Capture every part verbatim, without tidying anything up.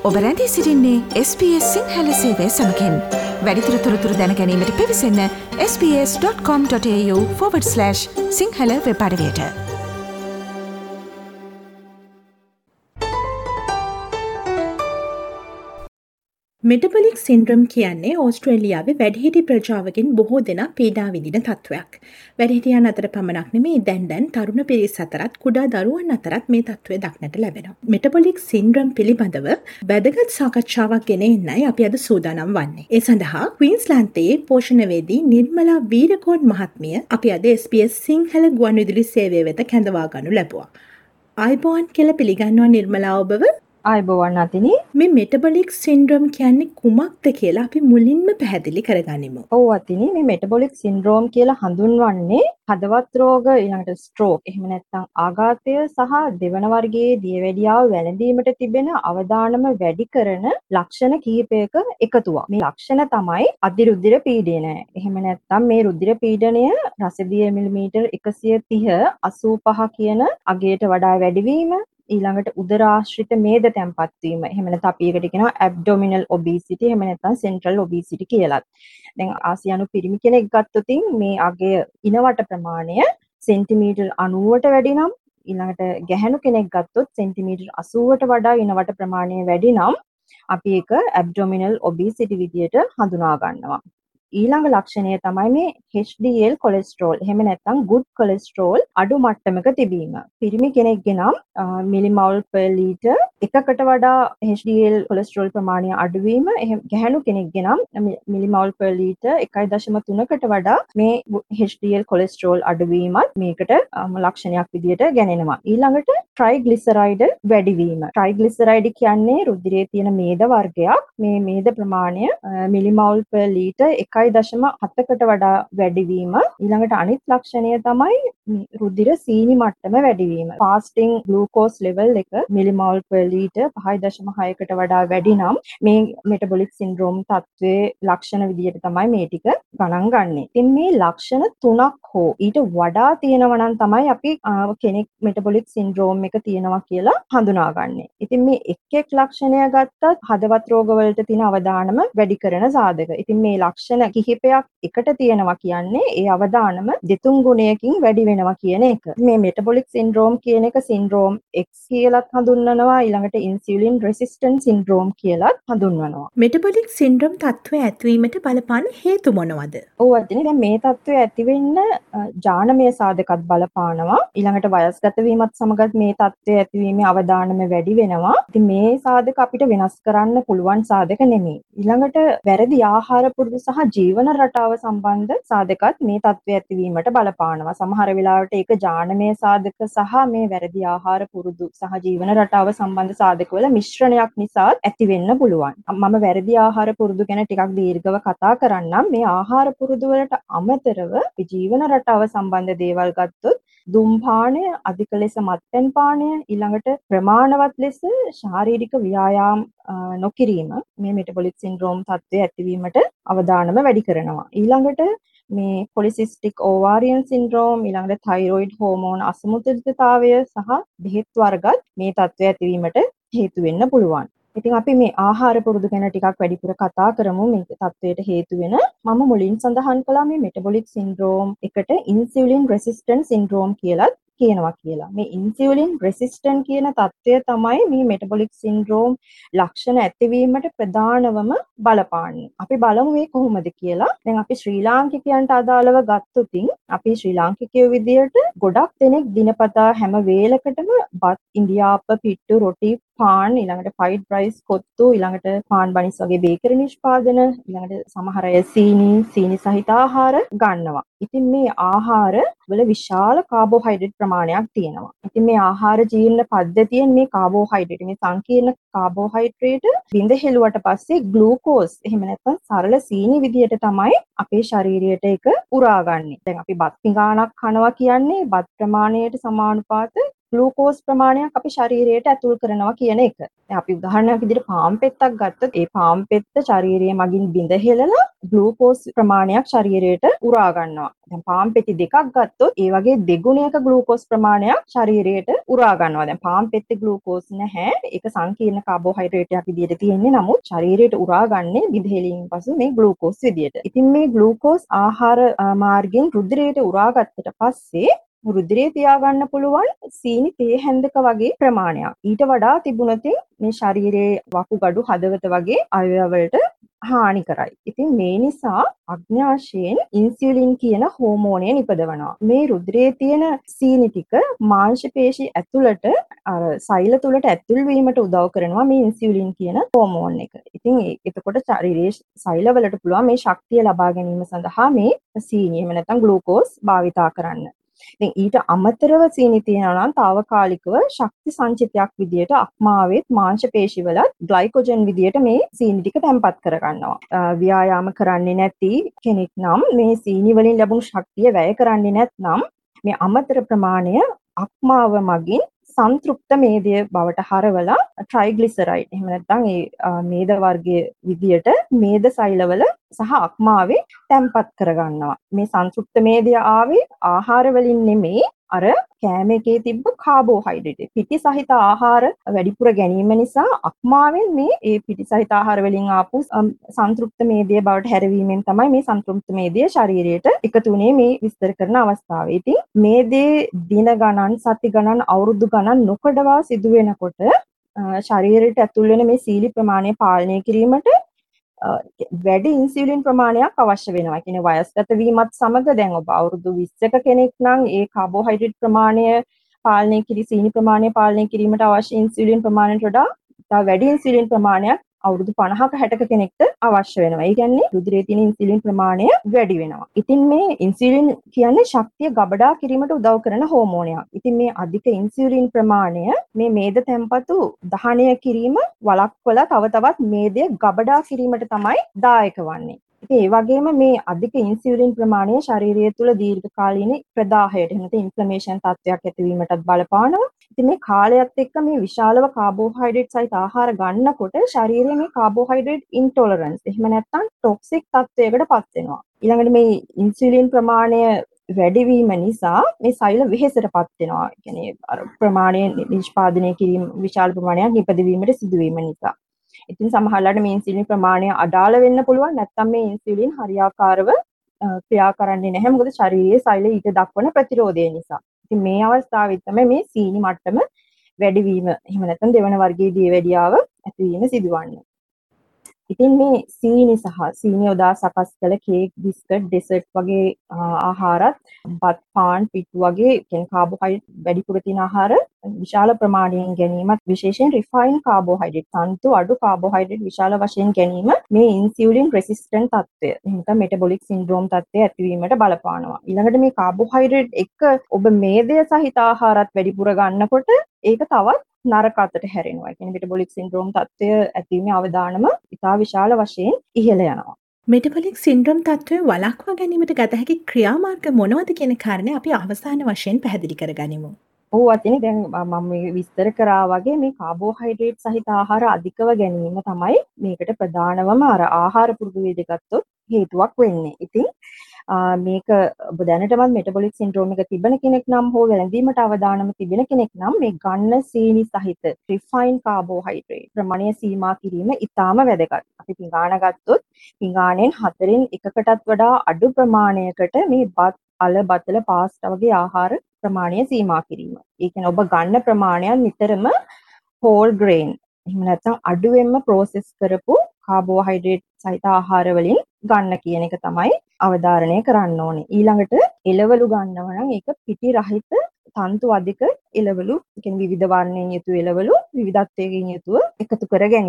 ඔබ රැඳී සිටින්නේ එස් බී එස් සිංහල සේවය සමගින්. වැඩිදුර තොරතුරු දැන ගැනීමට පිවිසන්න S B S dot com dot AU forward slash Sinhala web අඩවියට. මෙටබොලික් සින්ඩ්‍රම් කියන්නේ ඕස්ට්‍රේලියාවේ වැඩිහිටි ප්‍රජාවකින් බොහෝ දෙනා පීඩා විඳින තත්ත්වයක්. වැඩිහිටියන් අතර පමණක් නෙමෙයි දැන් දැන් තරුණ පිරිස් අතරත් කුඩා දරුවන් අතරත් මේ තත්ත්වය දක්නට ලැබෙනවා. මෙටබොලික් සින්ඩ්‍රම් පිළිබඳව වැදගත් සාකච්ඡාවක් ගෙන එන්නයි අපි අද සූදානම් වන්නේ. ඒ සඳහා ක්වීන්ස්ලෑන්තයේ පෝෂණවේදී නිර්මලා වීරකෝන් මහත්මිය අපි අද එස් බී එස් සිංහල ගුවන්විදුලි සේවය වෙත කැඳවා ගනු ලැබුවා. ආයුබෝවන් කියලා පිළිගන්නවා නිර්මලා ඔබව. ආයුබෝවන් අතිනි. මේ මෙටබොලික් සින්ඩ්‍රෝම් කියන්නේ කුමක්ද කියලා අපි මුලින්ම පැහැදිලි කරගනිමු. ඔව් අතිනි, මේ මෙටබොලික් සින්ඩ්‍රෝම් කියලා හඳුන්වන්නේ හදවත් රෝග, ඊළඟට ස්ට්‍රෝක්, එහෙම නැත්නම් ආඝාතය සහ දෙවන වර්ගයේ දියවැඩියාව වැළඳීමට තිබෙන අවදානම වැඩි කරන ලක්ෂණ කිහිපයක එකතුවක්. මේ ලක්ෂණ තමයි අධිරුධිර පීඩනය. එහෙම නැත්නම් මේ රුධිර පීඩනය රසදිය මිලිමීටර් එකසිය තිහ අසූපහ කියන අගයට වඩා වැඩිවීම, ඊළඟට උදරාශ්‍රිත මේද තැන්පත් වීම, එහෙම නැත්නම් අපි ඒකට කියනවා ඇබ්ඩොමිනල් ඔබීසිටි, එහෙම නැත්නම් සෙන්ට්‍රල් ඔබීසිටි කියලා. දැන් ආසියානු පිරිමි කෙනෙක් ගත්තොත් මේ අගය ඉනවට ප්‍රමාණය සෙන්ටිමීටර් අනූවට වැඩි නම්, ඊළඟට ගැහැණු කෙනෙක් ගත්තොත් සෙන්ටිමීටර් අසූවට වඩා ඉනවට ප්‍රමාණය වැඩි නම් අපි ඒක ඇබ්ඩොමිනල් ඔබීසිටි විදියට හඳුනා ගන්නවා. ඊළඟ ලක්ෂණය තමයි මේ එච් ඩී එල් කොලෙස්ටරෝල්, එහෙම නැත්නම් good cholesterol අඩු මට්ටමක තිබීම. පිරිමි කෙනෙක්ගේ නම් මිලිමෝල් per liter එකකට වඩා එච් ඩී එල් කොලෙස්ටරෝල් ප්‍රමාණය අඩු වීම, එහෙම ගැහැණු කෙනෙක්ගේ නම් මිලිමෝල් per liter එකයි දශම තුනකට වඩා මේ එච් ඩී එල් කොලෙස්ටරෝල් අඩු වීමත් මේකට ලක්ෂණයක් විදියට ගණනෙනවා. ඊළඟට ට්‍රයිග්ලිසරයිඩ් වැඩි වීම. ට්‍රයිග්ලිසරයිඩ් කියන්නේ රුධිරයේ තියෙන මේද වර්ගයක්. මේ මේද ප්‍රමාණය මිලිමෝල් per liter එකයි දශම හතකට වඩා වැඩිවීම. ඊළඟට අනිත් ලක්ෂණය තමයි රුධිර සීනි මට්ටම වැඩිවීම. ෆාස්ටිං ග්ලූකෝස් ලෙවල් එක මිලිමෝල් per liter පහයි දශම හයකට වඩා වැඩි නම් මේ මෙටබොලික් සින්ඩ්‍රෝම් තත්ත්වයේ ලක්ෂණ විදියට තමයි මේ ටික ගණන් ගන්නෙ. ඉතින් මේ ලක්ෂණ තුනක් හෝ ඊට වඩා තියෙනවා නම් තමයි අපි කෙනෙක් මෙටබොලික් සින්ඩ්‍රෝම් එක තියෙනවා කියලා හඳුනාගන්නේ. ඉතින් මේ එක් එක් ලක්ෂණය ගත්තත් හදවත් රෝග වලට තියෙන අවදානම වැඩි කරන සාධක. ඉතින් මේ ලක්ෂණ කිහිපයක් එකට තියෙනවා කියන්නේ ඒ අවදානම දෙතුන් ගුණයකින් වැඩි වෙනවා කියන එක. මේ මෙටබොලික් සින්ඩ්‍රෝම් කියන එක සින්ඩ්‍රෝම් X කියලාත් හඳුන්වනවා, ඊළඟට ඉන්සියුලින් රෙසිස්ටන්ට් සින්ඩ්‍රෝම් කියලාත් හඳුන්වනවා. මෙටබොලික් සින්ඩ්‍රෝම් තත්ත්වය ඇතිවීමට බලපාන හේතු මොනවද? ඔව් අදිනේ, දැන් මේ තත්ත්වය ඇති වෙන්න ජානමය සාධකත් බලපානවා. ඊළඟට වයස්ගත වීමත් සමගත් මේ තත්ත්වය ඇතිවීමේ අවදානම වැඩි වෙනවා. ඉතින් මේ සාධක අපිට වෙනස් කරන්න පුළුවන් සාධක නෙමෙයි. ඊළඟට වැරදි ආහාර පුරුදු සහ ජීවන රටාව සම්බන්ධ සාධකත් මේ තත්ත්වය ඇතිවීමට බලපානවා. සමහර වෙලාවට ඒක ජානමය සාධක සහ මේ වැරදි ආහාර පුරුදු සහ ජීවන රටාව සම්බන්ධ සාධකවල මිශ්‍රණයක් නිසා ඇති වෙන්න පුළුවන්. මම වැරදි ආහාර පුරුදු ගැන ටිකක් දීර්ඝව කතා කරන්නම්. මේ ආහාර පුරුදු වලට අමතරව ජීවන රටාව සම්බන්ධ දේවල් ගත්තොත් දුම්පානය, අධික ලෙස මත්පැන් පානය, ඊළඟට ප්‍රමාණවත් ලෙස ශාරීරික ව්‍යායාම නොකිරීම මේ මෙටබොලික් සින්ඩ්‍රෝම් තත්ත්වය ඇතිවීමට අවදානම වැඩි කරනවා. ඊළඟට මේ පොලිසිස්ටික් ඕවාරියන් සින්ඩ්‍රෝම්, ඊළඟට තයිරොයිඩ් හෝමෝන අසමතුලිතතාවය සහ බෙහෙත් වර්ගත් මේ තත්ත්වය ඇතිවීමට හේතු වෙන්න පුළුවන්. ඉතින් අපි මේ ආහාර පුරුදු ගැන ටිකක් වැඩිපුර කතා කරමු. මේ තත්ත්වයට හේතු වෙන මම මුලින් සඳහන් කළා මේ මෙටබොලික් සින්ඩ්‍රෝම් එකට ඉන්සියුලින් රෙසිස්ටන්ට් සින්ඩ්‍රෝම් කියලා කියනවා කියලා. මේ ඉන්සියුලින් රෙසිස්ටන්ට් කියන තත්ත්වය තමයි මේ මෙටබොලික් සින්ඩ්‍රෝම් ලක්ෂණ ඇතිවීමට ප්‍රධානවම බලපාන්නේ. අපි බලමු මේ කොහොමද කියලා. දැන් අපි ශ්‍රී ලාංකිකයන්ට අදාළව ගත්තොත් අපි ශ්‍රී ලාංකිකයෝ විදියට ගොඩක් දෙනෙක් දිනපතා හැම වේලකටම බත්, ඉන්දියාප්ප, පිට්ටු, රොටි, පාන්, ඊළඟට ෆ්‍රයිඩ් රයිස්, කොත්තු, ඊළඟට පාන් බනිස් වගේ බේකරි නිෂ්පාදන, ඊළඟට සමහර අය සීනි, සීනි සහිත ආහාර ගන්නවා. ඉතින් මේ ආහාර වල විශාල කාබෝහයිඩ්‍රේට් ප්‍රමාණයක් තියෙනවා. ඉතින් මේ ආහාර ජීර්ණ පද්ධතියෙන් මේ කාබෝහයිඩ්‍රේට්, මේ සංකීර්ණ කාබෝහයිඩ්‍රේට් බිඳ හෙළුවට පස්සේ ග්ලූකෝස්, එහෙම නැත්නම් සරල සීනි විදියට තමයි අපේ ශරීරයට ඒක උරාගන්නේ. දැන් අපි බත් පිඟානක් කනවා කියන්නේ බත් ප්‍රමාණයට සමානුපාත ග්ලූකෝස් ප්‍රමාණයක් අපි ශරීරයට ඇතුල් කරනවා කියන එක. දැන් අපි උදාහරණයක් විදිහට පාන් පෙත්තක් ගත්තොත් ඒ පාන් පෙත්ත ශරීරය මගින් බිඳ හෙලලා ග්ලූකෝස් ප්‍රමාණයක් ශරීරයට උරා ගන්නවා. දැන් පාන් පෙති දෙකක් ගත්තොත් ඒ වගේ දෙගුණයක ග්ලූකෝස් ප්‍රමාණයක් ශරීරයට උරා ගන්නවා. දැන් පාන් පෙත්තේ ග්ලූකෝස් නැහැ. ඒක සංකීර්ණ කාබෝහයිඩ්‍රේටයක් විදිහට තියෙන්නේ. නමුත් ශරීරයට උරා ගන්නේ බිඳ පසු මේ ග්ලූකෝස් විදියට. ඉතින් මේ ග්ලූකෝස් ආහාර මාර්ගෙන් රුධිරයට උරා ගත්තට පස්සේ රුධිරේ තියාගන්න පුළුවන් සීනි තේ හැන්දක වගේ ප්‍රමාණයක්. ඊට වඩා තිබුණොත් මේ ශරීරයේ වකුගඩු හදවත වගේ අවයව වලට හානි කරයි. ඉතින් මේ නිසා අඥාශයෙන් ඉන්සියුලින් කියන හෝමෝනය නිපදවනවා. මේ රුධිරයේ තියෙන සීනි ටික මාංශ පේශි ඇතුළට අර සෛල තුලට ඇතුල් වීමට උදව් කරනවා මේ ඉන්සියුලින් කියන හෝමෝන් එක. ඉතින් එතකොට ශරීරයේ සෛලවලට පුළුවන් මේ ශක්තිය ලබා ගැනීම සඳහා මේ සීනි එහෙම නැත්නම් ග්ලූකෝස් භාවිතා කරන්න. ඉතින් ඊට අමතරව සීනි තියෙනවා නම් తాවකාලිකව ශක්ති සංචිතයක් විදියට අක්මාවෙත් මාංශ පේශිවලත් ග්ලයිකෝජන් විදියට මේ සීනි ටික තැම්පත් කරගන්නවා. ව්‍යායාම කරන්නේ නැති කෙනෙක් නම් මේ සීනි වලින් ලැබුණු ශක්තිය වැය කරන්නේ නැත්නම් මේ අමතර ප්‍රමාණය අක්මාව මගින් සංතෘප්ත මේදය බවට හරවලා ට්‍රයිග්ලිසරයිඩ් එහෙම නැත්නම් ඒ මේද වර්ගයේ විදියට මේද සෛලවල සහ අක්මාවේ තැම්පත් කරගන්නවා. මේ සංතෘප්ත මේදය ආවේ ආහාර වලින් නෙමෙයි අර කෑම එකේ තිබ්බ කාබෝහයිඩ්‍රේට්. පිටි සහිත ආහාර වැඩිපුර ගැනීම නිසා අක්මාවෙන් මේ ඒ පිටි සහිත ආහාර වලින් ආපු සංතෘප්ත මේදය බවට හැරවීමෙන් තමයි මේ සංතෘප්ත මේදය ශරීරයට එකතු වුණේ මේ විස්තර කරන අවස්ථාවේ. ඉතින් මේදේ දින ගණන්, සති ගණන්, අවුරුදු ගණන් නොකඩවා සිදු වෙනකොට ශරීරයට ඇතුල් වෙන මේ සීනි ප්‍රමාණය පාලනය කිරීමට වැඩි ඉන්සියුලින් ප්‍රමාණයක් අවශ්‍ය වෙනවා. කියන්නේ වයස්ගත වීමත් සමග දැන් ඔබ අවුරුදු විස්සක කෙනෙක් නම් ඒ කාබෝහයිඩ්‍රේට් ප්‍රමාණය පාලනය කිරි සීනි ප්‍රමාණය පාලනය කිරීමට අවශ්‍ය ඉන්සියුලින් ප්‍රමාණයට වඩා තව වැඩි ඉන්සියුලින් ප්‍රමාණයක් අවුරුදු පනහක හැටක කෙනෙක්ට අවශ්‍ය වෙනවා. ඒ කියන්නේ රුධිරයේ තියෙන ඉන්සියුලින් ප්‍රමාණය වැඩි වෙනවා. ඉතින් මේ ඉන්සියුලින් කියන්නේ ශක්තිය ගබඩා කිරීමට උදව් කරන හෝමෝනයක්. ඉතින් මේ අධික ඉන්සියුලින් ප්‍රමාණය මේ මේද තැම්පතු දහනය කිරීම වළක්වලා තව තවත් මේදය ගබඩා කිරීමට තමයි දායක වන්නේ. ඉතින් ඒ වගේම මේ අධික ඉන්සියුලින් ප්‍රමාණය ශරීරය තුළ දීර්ඝකාලීන ප්‍රදාහයට එහෙම නැත්නම් ඉන්ෆ්ලමේෂන් තත්ත්වයක් ඇතිවීමටත් බලපානවා. ඉතින් මේ කාලයත් එක්ක මේ විශාලව කාබෝහයිඩ්‍රේට් සහිත ආහාර ගන්නකොට ශරීරයේ මේ කාබෝහයිඩ්‍රේට් ඉන්ටොලරන්ස් එහෙම නැත්නම් ටොක්සික් තත්ත්වයකට පත් වෙනවා. ඊළඟට මේ ඉන්සියුලින් ප්‍රමාණය වැඩිවීම නිසා මේ සෛල වෙහෙසටපත් වෙනවා. ඒ කියන්නේ අර ප්‍රමාණය නිෂ්පාදනය කිරීම විශාල ප්‍රමාණයක් නිපදවීමට සිදුවීම නිසා. ඉතින් සමහරවිට මේ ඉන්සියුලින් ප්‍රමාණය අඩාල වෙන්න පුළුවන්. නැත්නම් මේ ඉන්සියුලින් හරියාකාරව ක්‍රියා කරන්නේ නැහැ. මොකද ශරීරයේ සෛල ඊට දක්වන ප්‍රතිරෝධය නිසා. ඉතින් මේ අවස්ථාවේ තමයි මේ සීනි මට්ටම වැඩිවීම එහෙම නැත්නම් දෙවන වර්ගයේ දියවැඩියාව ඇතිවීම සිදුවන්නේ. ඉතින් මේ සීනි සහ සීනි යොදා සකස් කළ කේක්, බිස්කට්, ඩෙසර්ට් වගේ ආහාරත්, බත්, පාන්, පිට්ටු වගේ කියන්නේ කාබෝහයිඩ්‍රේට් වැඩිපුර තියෙන ආහාර විශාල ප්‍රමාණයෙන් ගැනීමත් විශේෂයෙන් රිෆයින් කාබෝහයිඩ්‍රේට් තන්තු අඩු කාබෝහයිඩ්‍රේට් විශාල වශයෙන් ගැනීම මේ ඉන්සියුලින් රෙසිස්ටන්ට් තත්ත්වය එහෙනම් මෙටබොලික් සින්ඩ්‍රෝම් තත්ත්වය ඇතිවීමට බලපානවා. ඊළඟට මේ කාබෝහයිඩ්‍රේට් එක්ක ඔබ මේදය සහිත ආහාරات වැඩිපුර ගන්නකොට ඒක තවත් නරක අතට හැරෙනවා. ඒ කියන්නේ මෙටබොලික් සින්ඩ්‍රෝම් තත්ත්වය ඇතිවීමේ අවදානම ඉතා විශාල වශයෙන් ඉහළ යනවා. මෙටබොලික් සින්ඩ්‍රෝම් තත්ත්වය වළක්වා ගැනීමට ගත හැකි ක්‍රියාමාර්ග මොනවද කියන කාරණේ අපි අවසාන වශයෙන් පැහැදිලි කරගනිමු. ඔව් අතිනේ දැන් මම මේ විස්තර කරා වගේ මේ කාබෝහයිඩ්‍රේට් සහිත ආහාර අධිකව ගැනීම තමයි මේකට ප්‍රධානවම අර ආහාර පුරුදු වේද ගත්තොත් හේතුවක් වෙන්නේ. ඉතින් මේක ඔබ දැනටමත් මෙටබොලික් සින්ඩ්‍රෝම් එක තිබෙන කෙනෙක් නම් හෝ වැළඳීමට අවදානම තිබෙන කෙනෙක් නම් මේ ගන්න සීනි සහිත රිෆයින් කාබෝහයිඩ්‍රේට් ප්‍රමාණය සීමා කිරීම ඉතාම වැදගත්. අපි පිඟාන ගත්තොත් පිඟානෙන් හතරෙන් එකකටත් වඩා අඩු ප්‍රමාණයකට මේ බත්, අල, බතල, පාස්ටා වගේ ආහාර ප්‍රමාණය සීමා කිරීම. ඒ කියන්නේ ඔබ ගන්න ප්‍රමාණයන් නිතරම හෝල් ග්‍රේන් එහෙම නැත්නම් අඩුවෙන්ම ප්‍රොසෙස් කරපු කාබෝහයිඩ්‍රේට් සහිත ආහාර වලින් ගන්න කියන එක තමයි අවධාරණය කරන්න ඕනේ. ඊළඟට එළවලු ගන්නවා නම් ඒක පිටි රහිත තන්තු අධික එළවලු, ඒ කියන්නේ විවිධ වර්ණයෙන් යුතු එළවලු විවිධත්වයකින් යුතුව එකතු කර ගැනීම.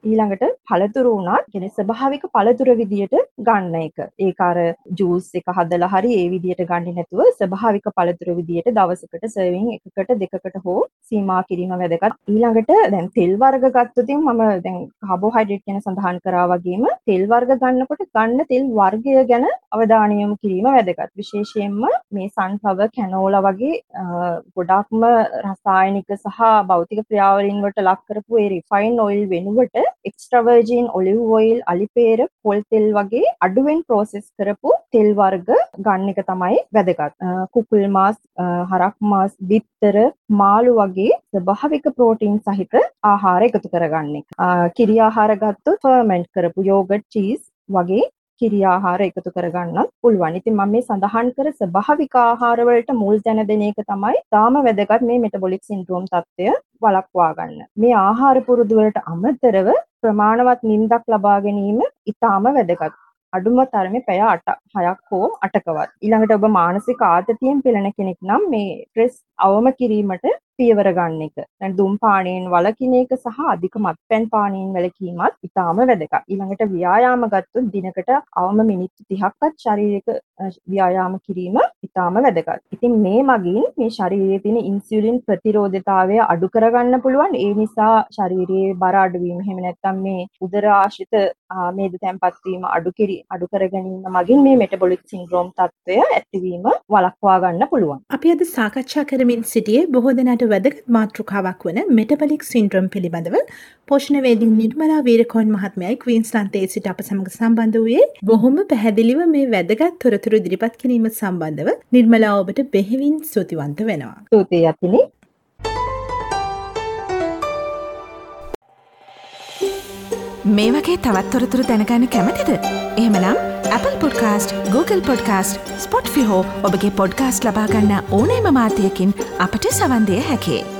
ඊළඟට පළතුරු උනත් කියන්නේ ස්වභාවික පළතුරු විදියට ගන්න එක. ඒක අර ජූස් එක හදලා හරි ඒ විදියට ගන්නේ නැතුව ස්වභාවික පළතුරු විදියට දවසකට සර්වින් එකකට දෙකකට හෝ සීමා කිරීම වැදගත්. ඊළඟට දැන් තෙල් වර්ග ගත්තොත් මම දැන් කාබෝහයිඩ්‍රේට් ගැන සඳහන් කරා වගේම තෙල් වර්ග ගන්නකොට ගන්න තෙල් වර්ගය ගැන අවධානය යොමු කිරීම වැදගත්. විශේෂයෙන්ම මේ සන්ෆ්ලවර් කැනෝලා වගේ ගොඩාක්ම රසායනික සහ භෞතික ක්‍රියාවලින් වලට ලක් කරපු ඒ රිෆයින් ඔයිල් වෙනුවට එක්ස්ට්‍රා වර්ජින් ඔලිව් ඔයිල්, අලිපේර, පොල් තෙල් වගේ අඩුවෙන් ප්‍රොසෙස් කරපු තෙල් වර්ග ගන්න එක තමයි වැදගත්. කුකුල් මාස්, හරක් මාස්, බිත්තර, මාළු වගේ ස්වභාවික ප්‍රෝටීන් සහිත ආහාර එකතු කරගන්න එක. කිරි ආහාර ගත්තොත් ෆර්මන්ට් කරපු යෝගට්, චීස් වගේ කිරි ආහාර එකතු කරගන්නත් පුළුවන්. ඉතින් මම මේ සඳහන් කර ස්වභාවික ආහාර වලට මුල් තැන දෙන එක තමයි තාම වැදගත් මේ මෙටබොලික් සින්ඩ්‍රෝම් තත්ත්වය වළක්වා ගන්න. මේ ආහාර පුරුදු වලට අමතරව ප්‍රමාණවත් නිින්දක් ලබා ගැනීම ඉතාම වැදගත්. අඩුම තරමේ පැය හයක් හෝ අටකවත්. ඊළඟට ඔබ මානසික ආතතියෙන් පෙළෙන කෙනෙක් නම් මේ ස්ට්‍රෙස් අවම කිරීමට පියවර ගන්න එක. දැන් දුම් පානයෙන් වළකින එක සහ අධික මත්පැන් පානයෙන් වැළකීමත් ඉතාම වැදගත්. ඊළඟට ව්‍යායාම ගත්තොත් දිනකට අවම මිනිත්තු තිහක්වත් ශාරීරික ව්‍යායාම කිරීම ඉතාම වැදගත්. ඉතින් මේ මගින් මේ ශරීරයේ තියෙන ඉන්සියුලින් ප්‍රතිරෝධතාවය අඩු කරගන්න පුළුවන්. ඒ නිසා ශරීරයේ බර අඩුවීම එහෙම නැත්නම් මේ උදර ආශ්‍රිත මේද තැන්පත් වීම අඩු කිරි අඩු කර ගැනීම මගින් මේ මෙටබොලික් සින්ඩ්‍රෝම් තත්ත්වය ඇතිවීම වළක්වා ගන්න පුළුවන්. අපි අද සාකච්ඡා කරමින් සිටියේ බොහෝ දෙනාට වැදගත් මාතෘකාවක් වන මෙටබොලික් සින්ඩ්‍රෝම් පිළිබඳව. පෝෂණවේදී නිර්මලා වීරකෝන් මහත්මයයි ක්වීන්ස්ලන්තයේ සිට අප සමග සම්බන්ධ වූයේ. බොහොම පැහැදිලිව මේ වැදගත් තොරතුරු ඉදිරිපත් කිරීම සම්බන්ධව නිර්මලා ඔබට බෙහෙවින් ස්තුතිවන්ත වෙනවා. ස්තුතියි යතිනි. මේ වගේ තවත් තොරතුරු දැනගන්න කැමතිද? එහෙමනම් Apple Podcast, Google Podcast, Spotify හෝ ඔබගේ පොඩ්කාස්ට් ලබා ගන්න ඕනෑම මාධ්‍යයකින් අපට සවන් දිය හැකියි.